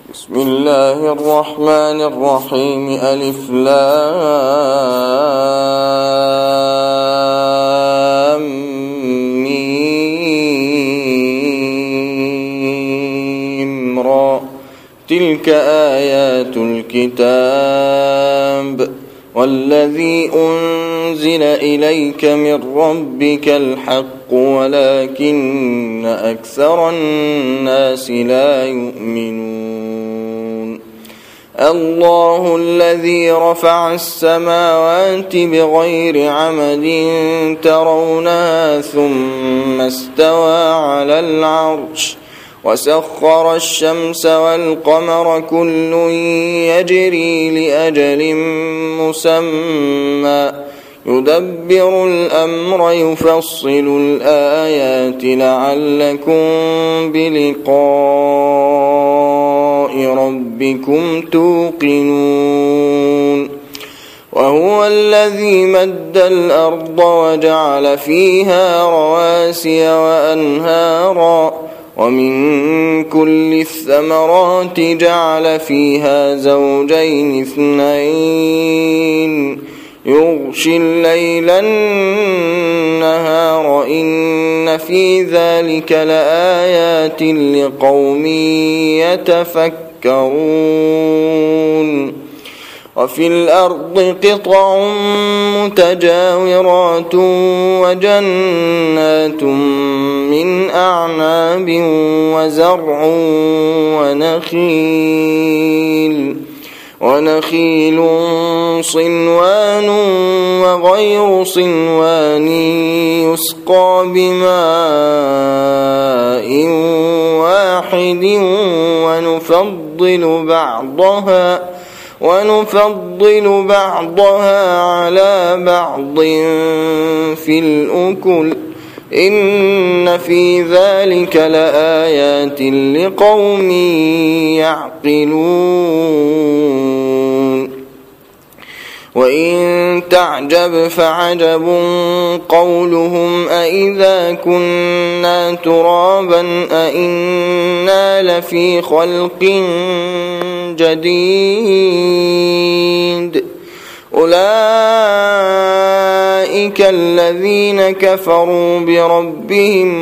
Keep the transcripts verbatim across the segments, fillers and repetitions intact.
بسم الله الرحمن الرحيم. ألف لام ميم را تلك آيات الكتاب والذي أنزل إليك من ربك الحق ولكن أكثر الناس لا يؤمنون. الله الذي رفع السماوات بغير عمد ترونها ثم استوى على العرش وسخر الشمس والقمر كل يجري لأجل مسمى يدبر الأمر يفصل الآيات لعلكم بلقاء ربكم توقنون. وهو الذي مد الأرض وجعل فيها رواسي وأنهارا ومن كل الثمرات جعل فيها زوجين اثنين يغشي الليل النهار إن في ذلك لآيات لقوم يتفكرون. وفي الأرض قطع متجاورات وجنات من أعناب وزرع ونخيل ونخيل صنوان وغير صنوان يسقى بماء واحد ونفضل بعضها ونفضل بعضها على بعض في الأكل إن في ذلك لآيات لقوم يعقلون. وإن تعجب فعجب قولهم أإذا كنا ترابا أإنا لفي خلق جديد أولئك الذين كفروا بربهم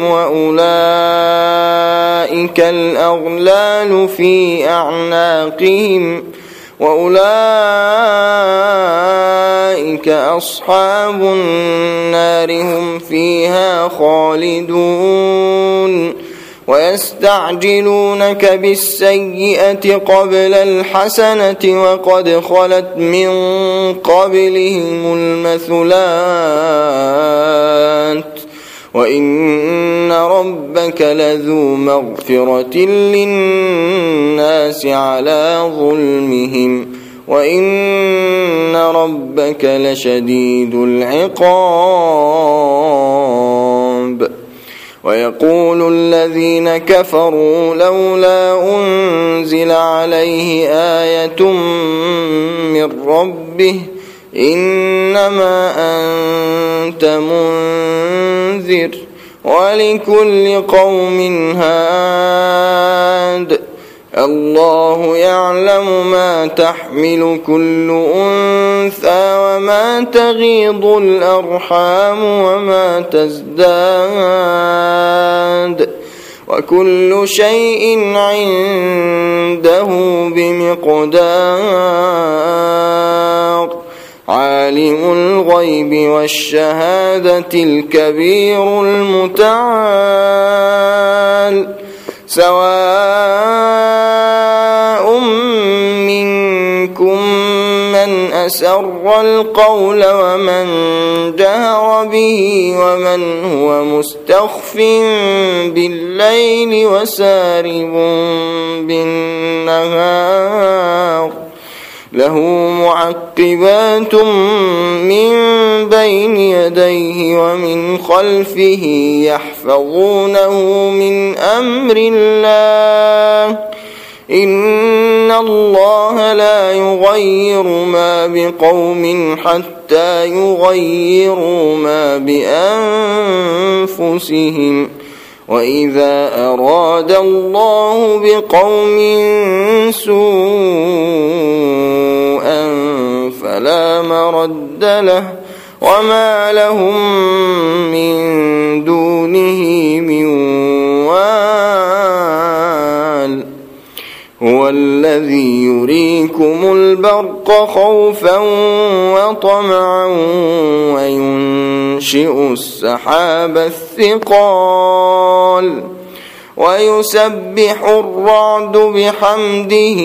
وأولئك الأغلال في أعناقهم وأولئك أصحاب النار هم فيها خالدون. ويستعجلونك بالسيئة قبل الحسنة وقد خلت من قبلهم المثلات وإن ربك لذو مغفرة للناس على ظلمهم وإن ربك لشديد العقاب. ويقول الذين كفروا لولا أنزل عليه آية من ربه إنما أنت منذر ولكل قوم هاد الله يعلم ما تحمل كل أنثى وما تغيض الأرحام وما تزداد وكل شيء عنده بمقدار. عالم الغيب والشهادة الكبير المتعال سواء منكم من أسر القول ومن جهر به ومن هو مستخف بالليل وسارب بالنهار له معقبات من بين يديه ومن خلفه يحفظونه من أمر الله إن الله لا يغير ما بقوم حتى يغيروا ما بأنفسهم وإذا أراد الله بقوم سوءا فلا مرد له وما لهم من دونه من وال هو الذي يريكم البرق خوفا وطمعا وينشئ السحاب الثقال ويسبح الرعد بحمده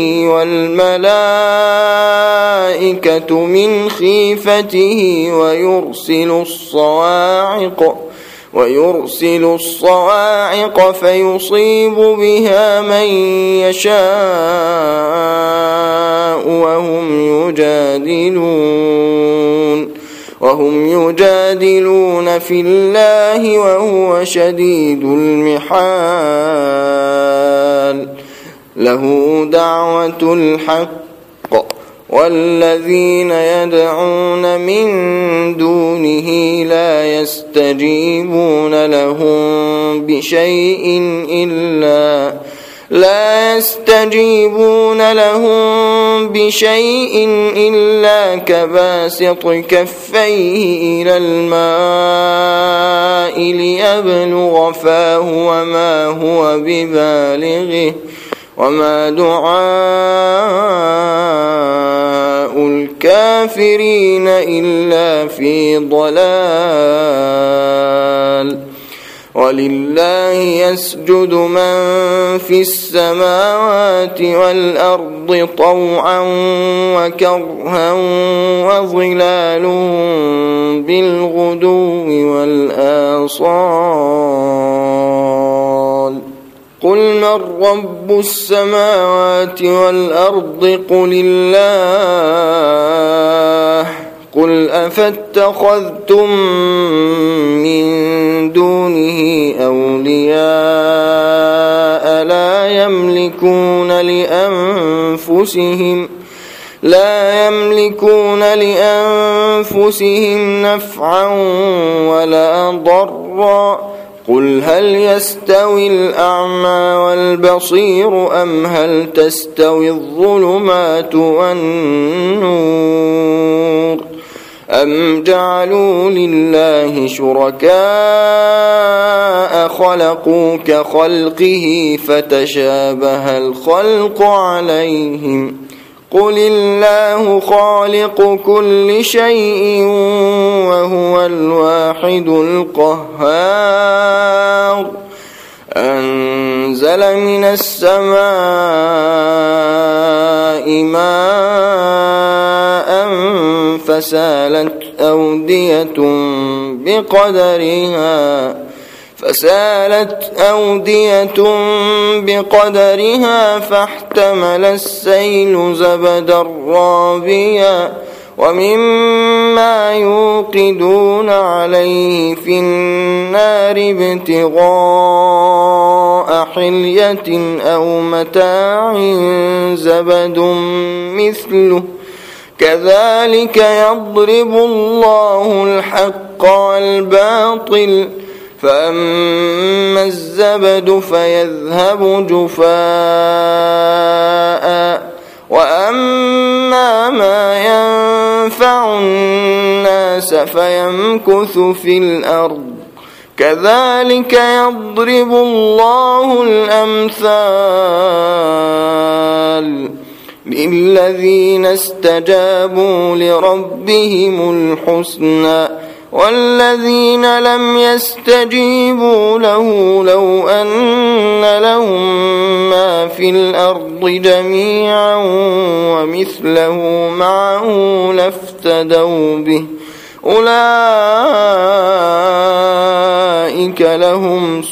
والملائكة من خيفته ويرسل الصواعق ويرسل الصواعق فيصيب بها من يشاء وهم يجادلون وهم يجادلون في الله وهو شديد المحال له دعوة الحق والذين يدعون من دونه لا يستجيبون لهم بشيء إلا لا يستجيبون لهم بشيء إلا كباسط كفيه إلى الماء ليبلغ فاه وما هو ببالغه وما دعاء الكافرين إلا في ضلال ولله يسجد من في السماوات والأرض طوعا وكرها وظلالهم بالغدو والآصال قل من رب السماوات والأرض قل الله قل أفاتخذتم من دونه أولياء لا يملكون لأنفسهم لا يملكون لأنفسهم نفعا ولا ضرا قل هل يستوي الأعمى والبصير أم هل تستوي الظلمات والنور أم جعلوا لله شركاء خلقوا كخلقه فتشابه الخلق عليهم قل الله خالق كل شيء وهو الواحد القهار أنزل من السماء ماء فسالت أودية بقدرها فسالت أودية بقدرها فاحتمل السيل زبدا رابيا ومما يوقدون عليه في النار ابتغاء حلية أو متاع زبد مثله كذلك يضرب الله الحق والباطل فأما الزبد فيذهب جفاء وأما ما ينفع الناس فيمكث في الأرض كذلك يضرب الله الأمثال للذين استجابوا لربهم الحسنى والذين لم يستجيبوا له لو أن لهم ما في الأرض جميعا ومثله معه لافتدوا به أولئك لهم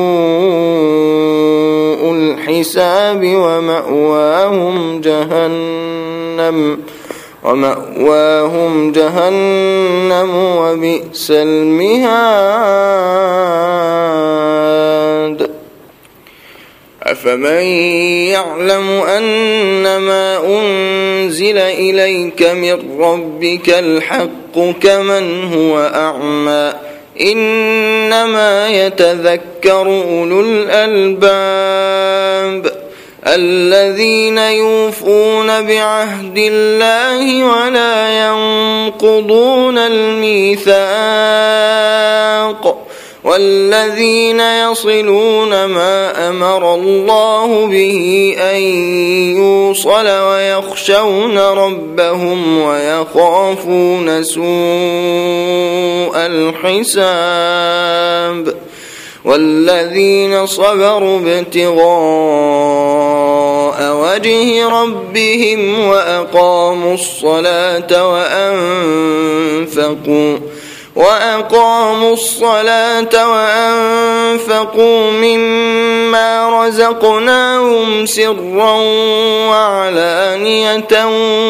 سوء الحساب ومأواهم جهنم ومأواهم جهنم وبئس المهاد أفمن يعلم أنما أنزل إليك من ربك الحق كمن هو أعمى إنما يتذكر أولو الألباب الذين يوفون بعهد الله ولا ينقضون الميثاق والذين يصلون ما أمر الله به أن يوصل ويخشون ربهم ويخافون سوء الحساب والذين صبروا ابتغاء وجه ربهم وأقاموا الصلاة وأنفقوا وأقاموا الصلاة وأنفقوا مما رزقناهم سرا وعلانية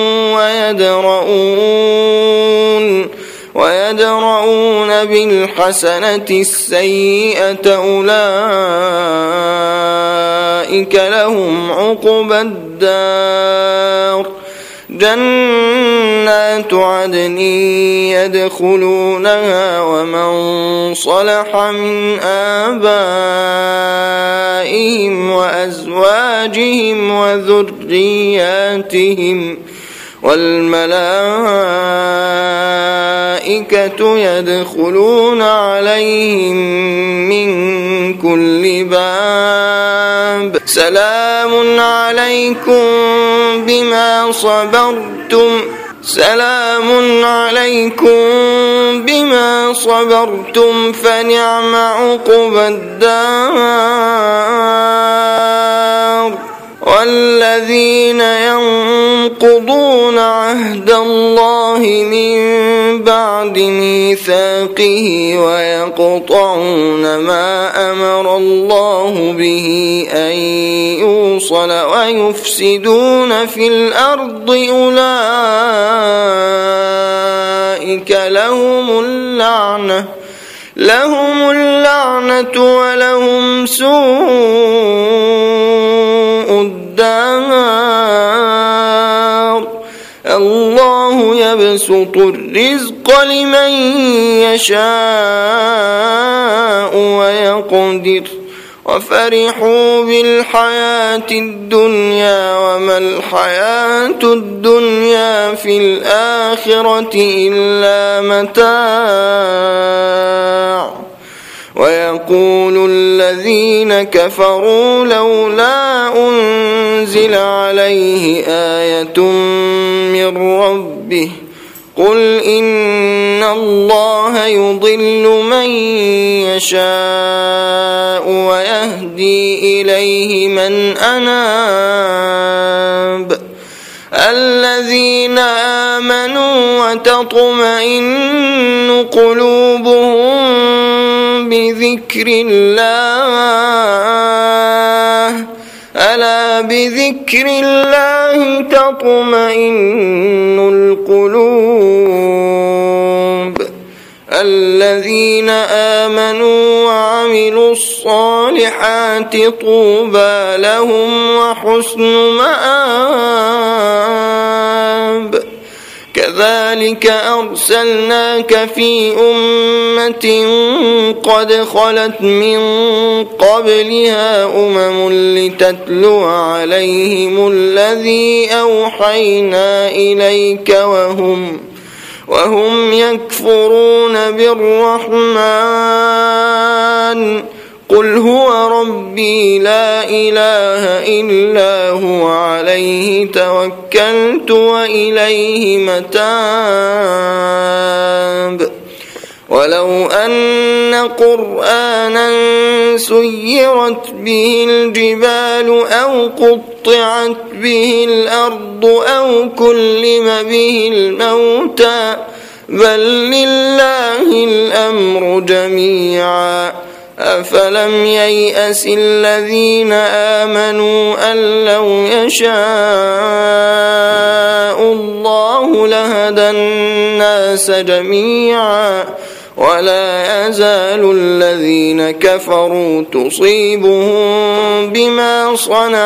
ويدرؤون ويدرؤون بالحسنة السيئة أولئك لهم عقبى الدار جنات عدن يدخلونها ومن صلح من آبائهم وأزواجهم وذرياتهم والملائكة يدخلون عليهم من كل باب سلام عليكم بما صبرتم سلام عليكم بما صبرتم فنعم عقبى الدار والذين ينقضون عهد الله من بعد ميثاقه ويقطعون ما أمر الله به أن يوصل ويفسدون في الأرض أولئك لهم اللعنة لهم اللعنة ولهم سوء الدار الله يبسط الرزق لمن يشاء ويقدر وفرحوا بالحياة الدنيا وما الحياة الدنيا في الآخرة إلا متاع ويقول الذين كفروا لولا أنزل عليه آية من ربه قل إن الله يضل من يشاء ويهدي إليه من أناب الذين آمنوا وتطمئن قلوبهم بذكر الله ألا بذكر الله تطمئن القلوب الذين آمنوا وعملوا الصالحات طوبى لهم وحسن مآب كذلك أرسلناك في أمة قد خلت من قبلها أمم لتتلو عليهم الذي أوحينا إليك وهم وهم يكفرون بالرحمن قل هو ربي لا إله إلا هو عليه توكلت وإليه متاب ولو أن قرآنا سيرت به الجبال أو قطعت به الأرض أو كلم به الموتى بل لله الأمر جميعا أفلم ييأس الذين آمنوا أن لو يشاء الله لهدى الناس جميعا ولا يزال الذين كفروا تصيبهم بما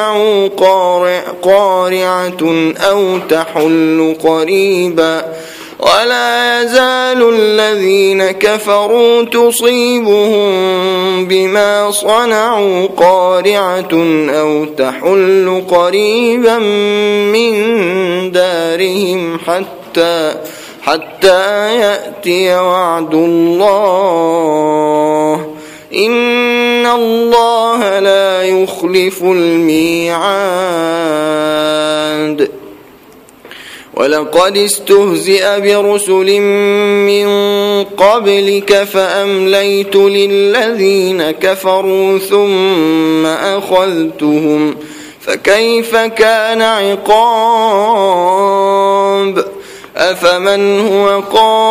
صنعوا قارع قارعة أو تحل قريبا ولا يزال الذين كفروا تصيبهم بما صنعوا قارعة أو تحل قريبا من دارهم حتى حتى يأتي وعد الله إن الله لا يخلف الميعاد. ولقد استهزئ برسل من قبلك فأمليت للذين كفروا ثم أخذتهم فكيف كان عقاب. أفمن هو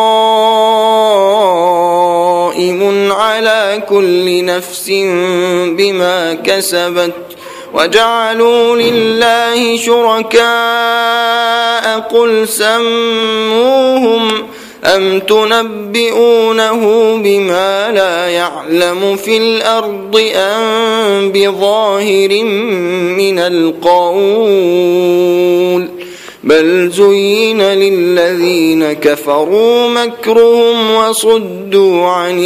قائم على كل نفس بما كسبت وجعلوا لله شركاء قل سموهم أم تنبئونه بما لا يعلم في الأرض أم بظاهر من القول بل زين للذين كفروا مكرهم وصدوا عن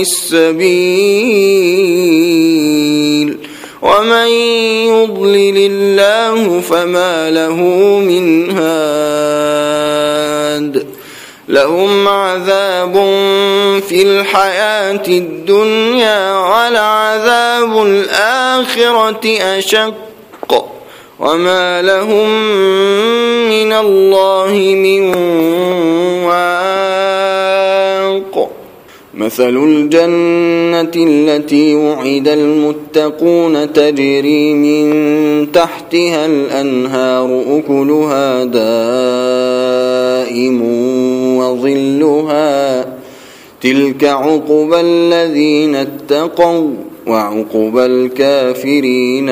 السبيل ومن يضلل الله فما له من هاد. لهم عذاب في الحياة الدنيا ولعذاب الآخرة أشق وما لهم من الله من واق. مثل الجنة التي وعد المتقون تجري من تحتها الأنهار أكلها دائم وظلها تلك عقبى الذين اتقوا وعقبى الكافرين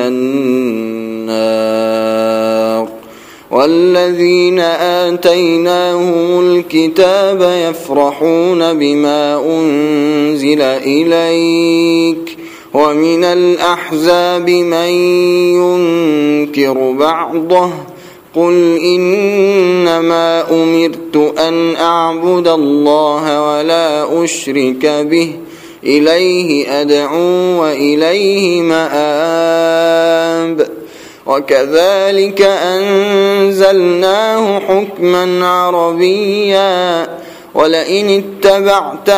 النار. والذين آتيناهم الكتاب يفرحون بما أنزل إليك ومن الأحزاب من ينكر بعضه قل إنما أمرت أن أعبد الله ولا أشرك به إليه أدعو وإليه مآب. وكذلك أنزلناه حكما عربيا ولئن اتبعت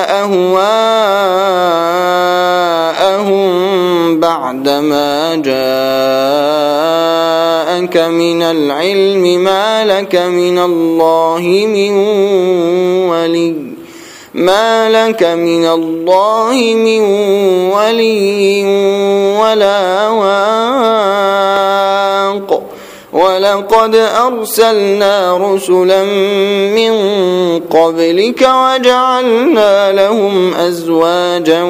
أهواءهم بعدما جاءك من العلم ما لك من الله من ولي ما لك من الله من ولي ولا واق. ولقد أرسلنا رسلا من قبلك وجعلنا لهم أزواجا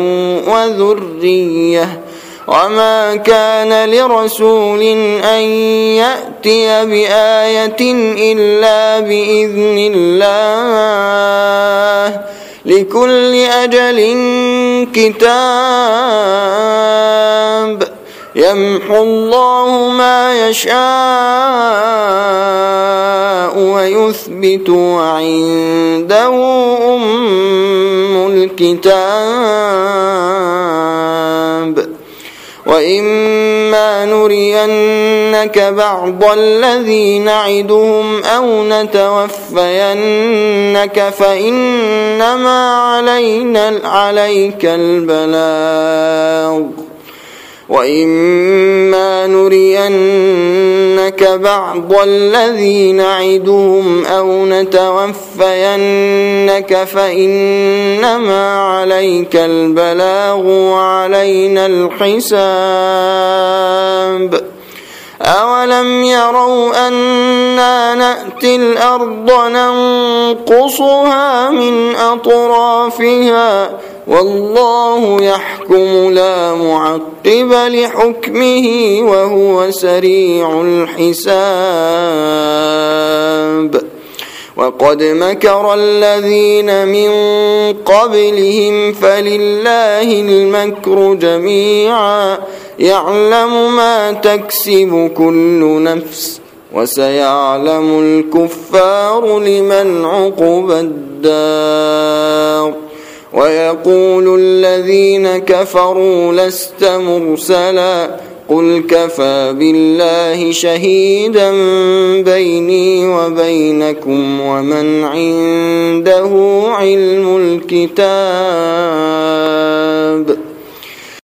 وذرية وما كان لرسول أن يأتي بآية إلا بإذن الله لكل أجل كتاب يمحو الله ما يشاء ويثبت وعنده أم الكتاب. وإما نرينك بعض الذي نعدهم أو نتوفينك فإنما علينا عليك البلاغ وإما نرينك بعض الذي نعدهم أو نتوفينك فإنما عليك البلاغ وعلينا الحساب. أولم يروا أنا نأتي الأرض ننقصها من أطرافها والله يحكم لا معقب لحكمه وهو سريع الحساب. وقد مكر الذين من قبلهم فلله المكر جميعا يعلم ما تكسب كل نفس وسيعلم الكفار لمن عقبى الدار ويقول الذين كفروا لست مرسلا قل كفى بالله شهيدا بيني وبينكم ومن عنده علم الكتاب